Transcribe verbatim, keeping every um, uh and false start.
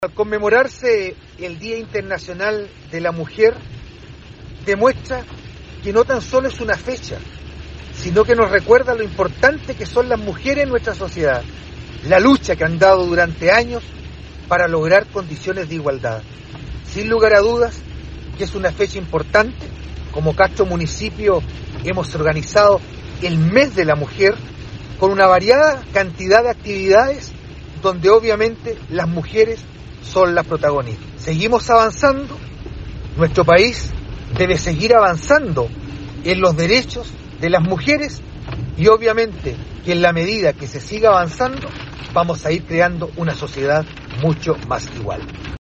Al conmemorarse el Día Internacional de la Mujer, demuestra que no tan solo es una fecha, sino que nos recuerda lo importante que son las mujeres en nuestra sociedad, la lucha que han dado durante años para lograr condiciones de igualdad. Sin lugar a dudas que es una fecha importante. Como Castro Municipio hemos organizado el Mes de la Mujer con una variada cantidad de actividades donde obviamente las mujeres son las protagonistas. Seguimos avanzando, nuestro país debe seguir avanzando en los derechos de las mujeres y obviamente que en la medida que se siga avanzando vamos a ir creando una sociedad mucho más igual.